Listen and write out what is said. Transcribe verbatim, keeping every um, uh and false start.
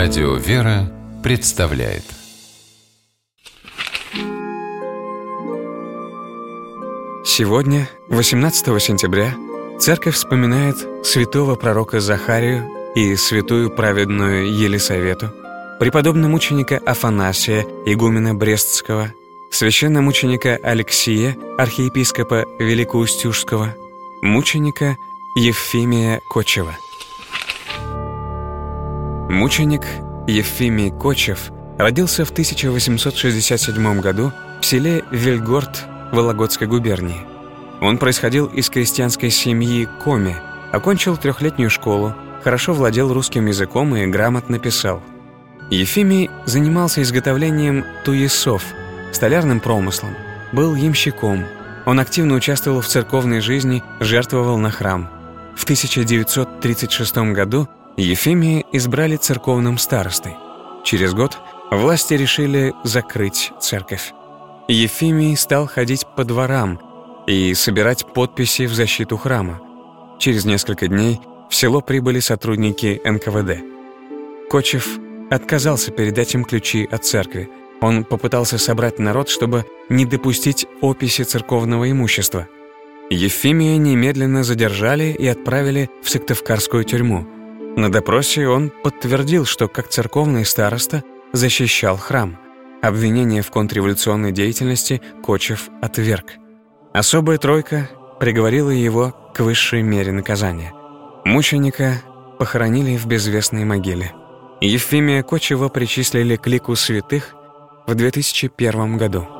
Радио «Вера» представляет. Сегодня, восемнадцатого сентября, Церковь вспоминает святого пророка Захарию и святую праведную Елисавету, преподобномученика Афанасия, игумена Брестского, священномученика Алексия, архиепископа Великоустюжского, мученика Евфимия Кочева. Мученик Евфимий Кочев родился в тысяча восемьсот шестьдесят седьмом году в селе Вельгорд Вологодской губернии. Он происходил из крестьянской семьи Коми, окончил трехлетнюю школу, хорошо владел русским языком и грамотно писал. Евфимий занимался изготовлением туесов, столярным промыслом, был ямщиком. Он активно участвовал в церковной жизни, жертвовал на храм. В тысяча девятьсот тридцать шестом году Евфимия избрали церковным старостой. Через год власти решили закрыть церковь. Евфимий стал ходить по дворам и собирать подписи в защиту храма. Через несколько дней в село прибыли сотрудники эн ка вэ дэ. Кочев отказался передать им ключи от церкви. Он попытался собрать народ, чтобы не допустить описи церковного имущества. Евфимия немедленно задержали и отправили в Сыктывкарскую тюрьму. На допросе он подтвердил, что как церковный староста защищал храм. Обвинение в контрреволюционной деятельности Кочев отверг. Особая тройка приговорила его к высшей мере наказания. Мученика похоронили в безвестной могиле. Евфимия Кочева причислили к лику святых в две тысячи первом году.